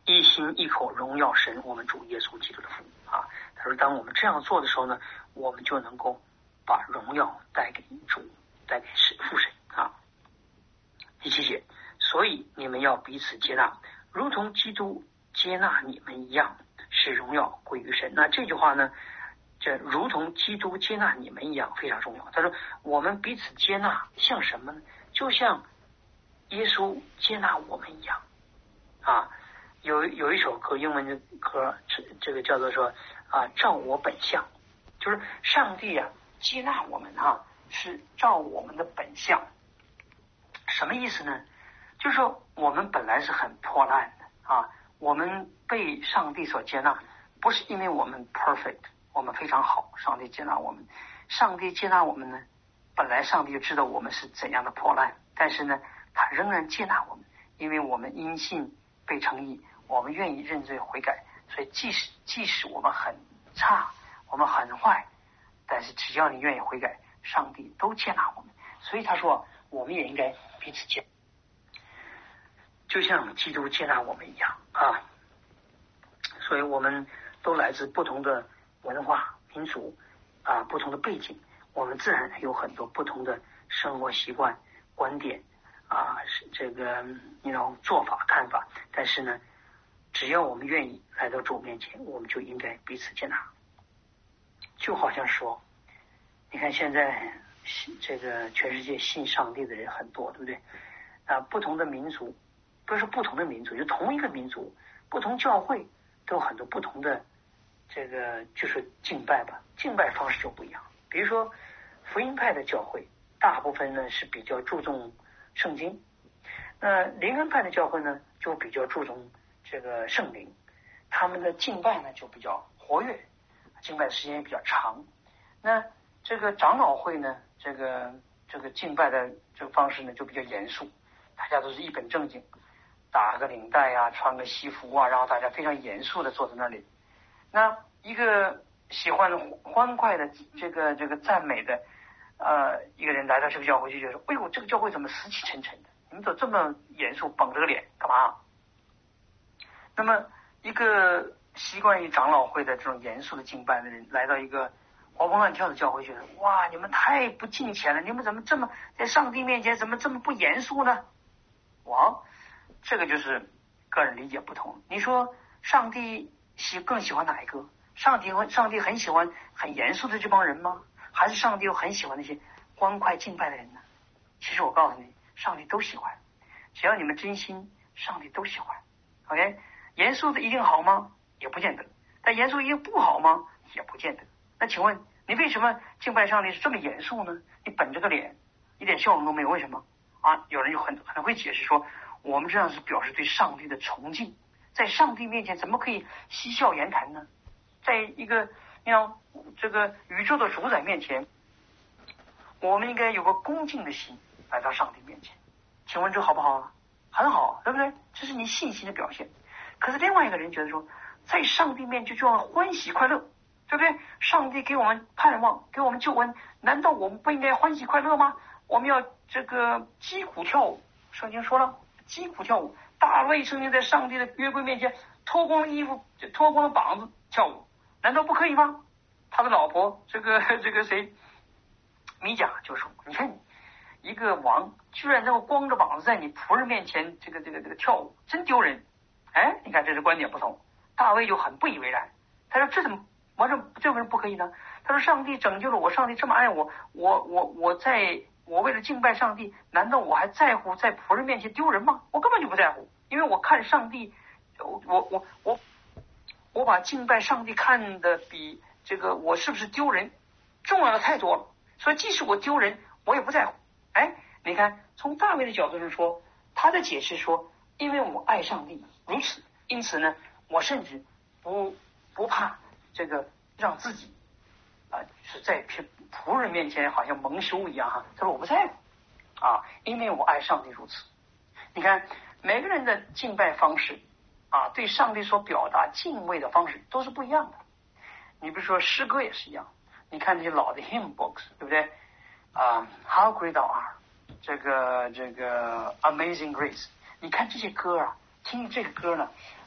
一心一口荣耀神我们主耶稣基督的父啊。他说当我们这样做的时候呢，我们就能够把荣耀带给主，带给父神啊。第七节，所以你们要彼此接纳，如同基督接纳你们一样，使荣耀归于神。那这句话呢，这如同基督接纳你们一样非常重要。他说我们彼此接纳像什么呢？就像耶稣接纳我们一样啊。有有一首歌，英文的歌，这这个叫做说啊，照我本相，就是上帝啊接纳我们啊，是照我们的本相。什么意思呢？就是说我们本来是很破烂的啊，我们被上帝所接纳，不是因为我们 perfect， 我们非常好，上帝接纳我们。上帝接纳我们呢，本来上帝就知道我们是怎样的破烂，但是呢，他仍然接纳我们，因为我们因信被称义，我们愿意认罪悔改，所以即使即使我们很差，我们很坏，但是只要你愿意悔改，上帝都接纳我们。所以他说我们也应该彼此接纳，就像基督接纳我们一样啊。所以我们都来自不同的文化民族啊，不同的背景，我们自然有很多不同的生活习惯观点啊，这个你知道做法看法，但是呢，只要我们愿意来到主面前，我们就应该彼此接纳。就好像说，你看现在这个全世界信上帝的人很多，对不对啊？不同的民族，不是不同的民族，就同一个民族，不同教会都有很多不同的这个就是敬拜吧，敬拜方式就不一样。比如说福音派的教会大部分呢是比较注重圣经，那灵恩派的教会呢就比较注重这个圣灵，他们的敬拜呢就比较活跃，敬拜时间也比较长。那这个长老会呢，这个这个敬拜的这个方式呢就比较严肃，大家都是一本正经，打个领带啊，穿个西服啊，然后大家非常严肃的坐在那里。那一个喜欢欢快的这个这个赞美的呃一个人来到这个教会，就觉得哎呦，这个教会怎么死气沉沉的，你们怎么这么严肃，绷着个脸干嘛？那么一个习惯于长老会的这种严肃的敬拜的人来到一个活蹦乱跳的教会，觉得哇，你们太不敬虔了，你们怎么这么在上帝面前怎么这么不严肃呢？哇，这个就是个人理解不同。你说上帝喜更喜欢哪一个？上帝上帝很喜欢很严肃的这帮人吗？还是上帝又很喜欢那些欢快敬拜的人呢？其实我告诉你，上帝都喜欢，只要你们真心，上帝都喜欢。OK， 严肃的一定好吗？也不见得。但严肃一定不好吗？也不见得。那请问你为什么敬拜上帝是这么严肃呢？你本着个脸，一点笑容都没有，为什么啊？有人就很很会解释说，我们这样是表示对上帝的崇敬，在上帝面前怎么可以嬉笑言谈呢？在一个要这个宇宙的主宰面前，我们应该有个恭敬的心来到上帝面前。请问这好不好啊？很好，对不对？这是你信心的表现。可是另外一个人觉得说，在上帝面前就要欢喜快乐，对不对？上帝给我们盼望，给我们救恩，难道我们不应该欢喜快乐吗？我们要这个击鼓跳舞。圣经说了，击鼓跳舞。大卫曾经在上帝的约柜面前脱光了衣服，脱光了膀子跳舞，难道不可以吗？他的老婆这个这个谁米甲就说，你看一个王居然能够光着膀子在你仆人面前这个这个这个跳舞，真丢人。哎，你看这是观点不同。大卫就很不以为然，他说这怎么我这这为什么不可以呢？他说上帝拯救了我，上帝这么爱我，我我我在我为了敬拜上帝，难道我还在乎在仆人面前丢人吗？我根本就不在乎，因为我看上帝，我我我我我把敬拜上帝看的比这个我是不是丢人重要的太多了，所以即使我丢人，我也不在乎。哎，你看从大卫的角度上说，他的解释说，因为我爱上帝如此，因此呢，我甚至不不怕这个让自己啊、呃、是在仆人面前好像蒙羞一样哈。他说我不在乎啊，因为我爱上帝如此。你看每个人的敬拜方式啊，对上帝所表达敬畏的方式都是不一样的。你比如说诗歌也是一样，你看这些老的 hymn books， 对不对啊 ？How great thou art， 这个这个 Amazing Grace， 你看这些歌啊，听这个歌呢，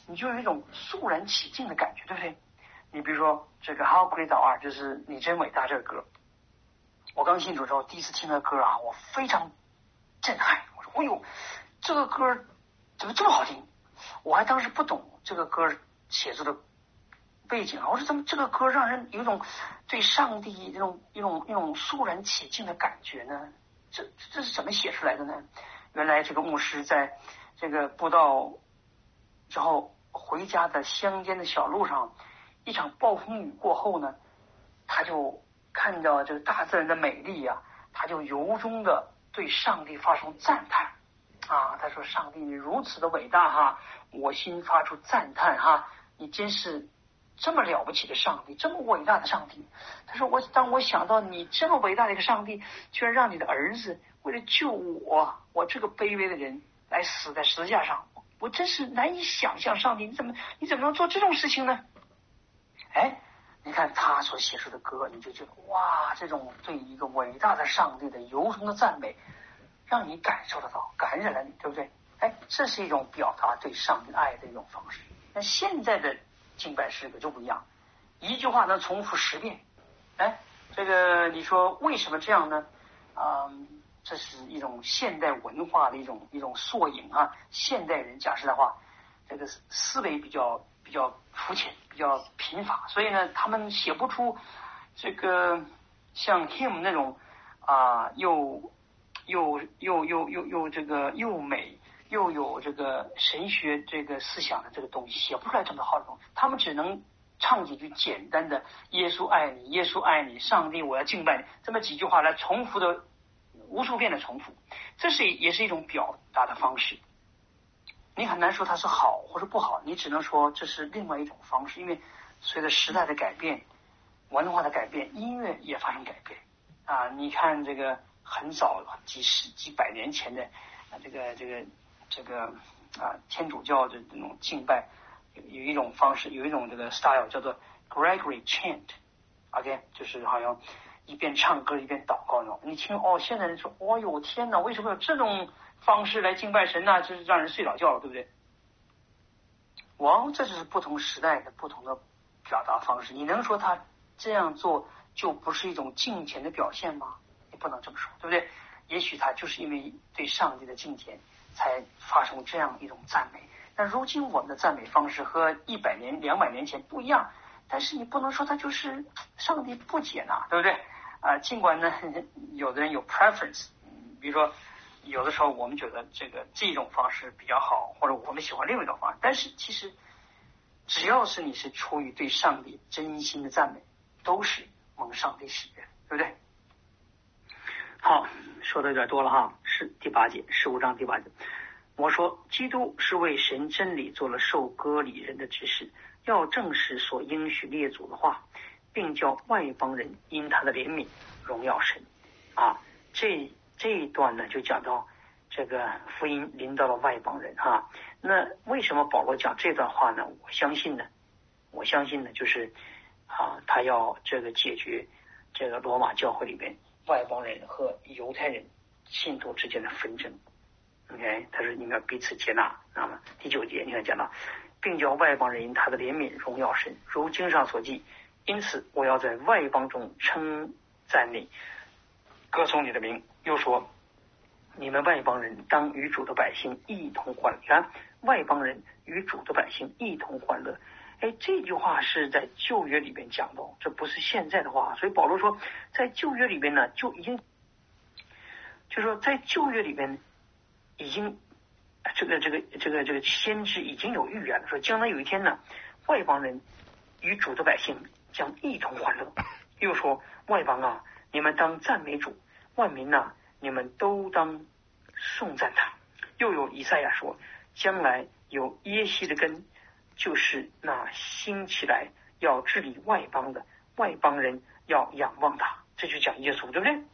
你就有一种肃然起敬的感觉，对不对？你比如说这个 How Great Thou Art，就是你真伟大这个歌，我刚信主之后第一次听这个歌啊，我非常震撼。我说，哎呦，这个歌怎么这么好听？我还当时不懂这个歌写作的背景啊，我说怎么这个歌让人有一种对上帝这种一种一种肃然起敬的感觉呢？这这是怎么写出来的呢？原来这个牧师在这个布道之后回家的乡间的小路上，一场暴风雨过后呢，他就看到这个大自然的美丽啊，他就由衷的对上帝发出赞叹啊，他说：“上帝，你如此的伟大哈，我心发出赞叹哈，你真是这么了不起的上帝，这么伟大的上帝。”他说：“我当我想到你这么伟大的一个上帝，居然让你的儿子为了救我，我这个卑微的人来死在十字架上，我真是难以想象，上帝你怎么你怎么能做这种事情呢？”哎，你看他所写出的歌，你就觉得哇，这种对一个伟大的上帝的由衷的赞美，让你感受得到，感染了你，对不对？哎，这是一种表达对上帝爱的一种方式。那现在的敬拜诗歌就不一样，一句话能重复十遍。哎，这个你说为什么这样呢？嗯，这是一种现代文化的一种一种缩影啊。现代人讲实在话，这个思维比较比较肤浅，比较贫乏，所以呢，他们写不出这个像 him 那种啊、呃，又又又又又又这个又美又有这个神学这个思想的这个东西，写不出来这么好的东西。他们只能唱几句简单的耶稣爱你，耶稣爱你，上帝我要敬拜你，这么几句话来重复的无数遍的重复，这是也是一种表达的方式。你很难说它是好或者不好，你只能说这是另外一种方式。因为随着时代的改变，文化的改变，音乐也发生改变啊。你看这个很早几十几百年前的啊，这个这个这个啊天主教的这种敬拜，有有一种方式，有一种这个 style 叫做 Gregory chant，OK， 就是好像一边唱歌一边祷告那种。你听哦，现在人说，哦呦天哪，为什么有这种方式来敬拜神呢？就是让人睡老觉了，对不对？哇，这就是不同时代的不同的表达方式。你能说他这样做就不是一种敬虔的表现吗？你不能这么说，对不对？也许他就是因为对上帝的敬虔，才发生这样一种赞美。但如今我们的赞美方式和一百年、两百年前不一样，但是你不能说他就是上帝不解纳，对不对？啊、呃，尽管呢，有的人有 preference， 比如说。有的时候我们觉得这个这种方式比较好，或者我们喜欢另外一种方式，但是其实只要是你是出于对上帝真心的赞美，都是蒙上帝喜悦，对不对？好，说的有点多了哈，是第八节，十五章第八节。我说，基督是为神真理做了受割礼人的指示，要证实所应许列祖的话，并叫外邦人因他的怜悯荣耀神。啊，这。这一段呢，就讲到这个福音临到了外邦人哈。那为什么保罗讲这段话呢？我相信呢，我相信呢，就是啊，他要这个解决这个罗马教会里边外邦人和犹太人信徒之间的纷争。OK， 他说你们要彼此接纳。那么第九节你看讲到，并叫外邦人因他的怜悯荣耀神，如经上所记。因此我要在外邦中称赞你，歌颂你的名。又说，你们外邦人当与主的百姓一同欢乐。你看，外邦人与主的百姓一同欢乐。哎，这句话是在旧约里边讲的，这不是现在的话。所以保罗说，在旧约里边呢，就已经，就说在旧约里边已经，这个这个这个这个先知已经有预言了，说将来有一天呢，外邦人与主的百姓将一同欢乐。又说，外邦啊，你们当赞美主。万民呐、啊，你们都当颂赞他。又有以赛亚说，将来有耶西的根，就是那兴起来要治理外邦的，外邦人要仰望他。这就讲耶稣，对不对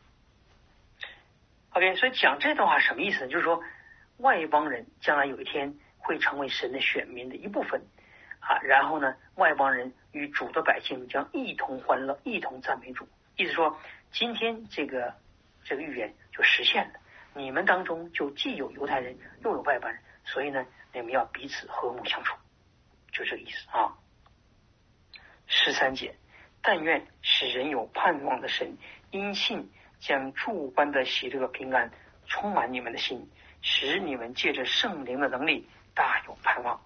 ？OK， 所以讲这段话什么意思呢？就是说，外邦人将来有一天会成为神的选民的一部分啊。然后呢，外邦人与主的百姓将一同欢乐，一同赞美主。意思说，今天这个。这个预言就实现了，你们当中就既有犹太人又有外邦人，所以呢，你们要彼此和睦相处。 就这个意思啊。十三节，但愿使人有盼望的神，因信将诸般的喜乐平安充满你们的心，使你们借着圣灵的能力大有盼望。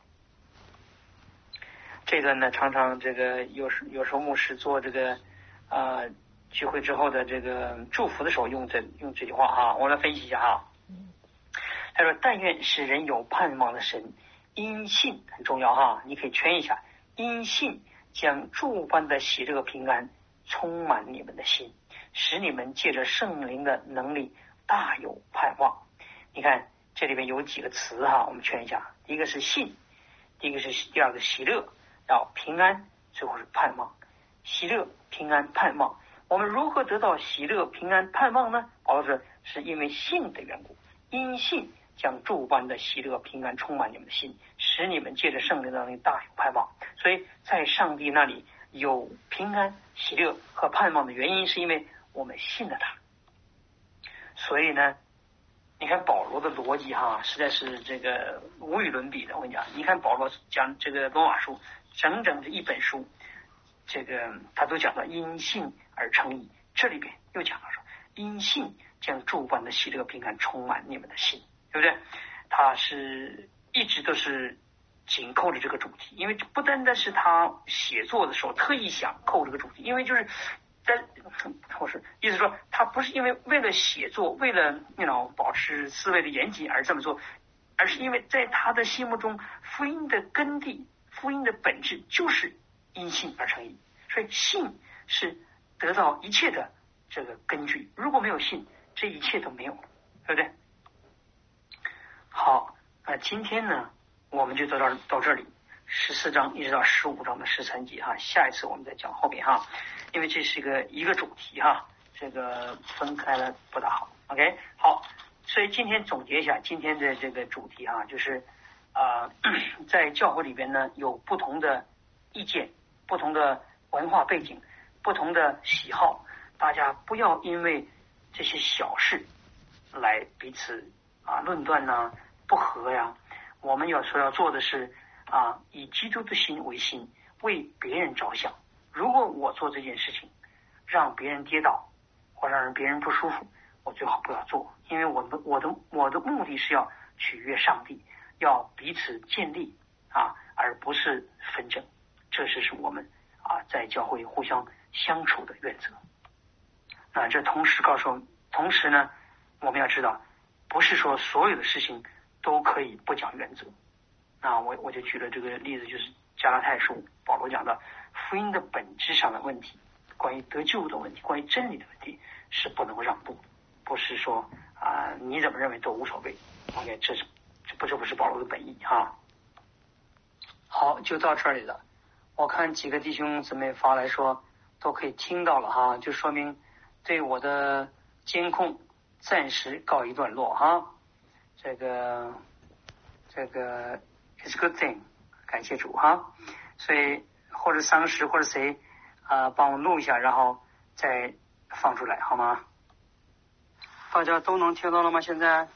这段呢，常常这个有时有时候牧师做这个啊、呃、聚会之后的这个祝福的时候用这用这句话啊，我来分析一下哈。他说：“但愿使人有盼望的神，因信很重要哈，你可以圈一下，因信将诸般的喜乐平安充满你们的心，使你们借着圣灵的能力大有盼望。”你看这里面有几个词哈，我们圈一下，第一个是信，第一个是第二个喜乐，然后平安，最后是盼望。喜乐、平安、盼望，我们如何得到喜乐、平安、盼望呢？保罗说是因为信的缘故，因信将诸般的喜乐平安充满你们的心，使你们借着圣灵的能力大有盼望。所以在上帝那里有平安、喜乐和盼望的原因，是因为我们信了他。所以呢，你看保罗的逻辑哈，实在是这个无与伦比的。我跟你讲，你看保罗讲这个罗马书，整整这一本书，这个他都讲到因信而称义，这里边又讲到说因信将诸般的喜乐平安充满你们的心，对不对？他是一直都是紧扣着这个主题，因为不单单是他写作的时候特意想扣这个主题，因为就是在我是意思说，他不是因为为了写作，为了 you know 保持思维的严谨而这么做，而是因为在他的心目中，福音的根蒂、福音的本质就是因信而成义，所以信是得到一切的这个根据，如果没有信，这一切都没有，对不对？好，那今天呢，我们就到这到这里，十四章一直到十五章的十三节哈，下一次我们再讲后面哈，因为这是一个一个主题哈，这个分开了不大好。OK， 好，所以今天总结一下今天的这个主题哈，就是啊、呃，在教会里边呢有不同的意见、不同的文化背景、不同的喜好，大家不要因为这些小事来彼此啊论断呐、不和呀。我们有时候要做的是啊，以基督的心为心，为别人着想。如果我做这件事情让别人跌倒或让别人不舒服，我最好不要做，因为我的我的我的目的是要取悦上帝，要彼此建立啊，而不是纷争。这是是我们啊在教会互相相处的原则。那这同时告诉，同时呢，我们要知道，不是说所有的事情都可以不讲原则。那我我就举了这个例子，就是加拉太书保罗讲的福音的本质上的问题，关于得救的问题，关于真理的问题是不能让步的，不是说啊、呃、你怎么认为都无所谓。OK， 这是这不这不是保罗的本意哈。好，就到这里了。我看几个弟兄姊妹发来说都可以听到了哈，就说明对我的监控暂时告一段落哈。这个这个 is good thing， 感谢主哈。所以或者桑石或者谁啊、呃、帮我录一下，然后再放出来好吗？大家都能听到了吗？现在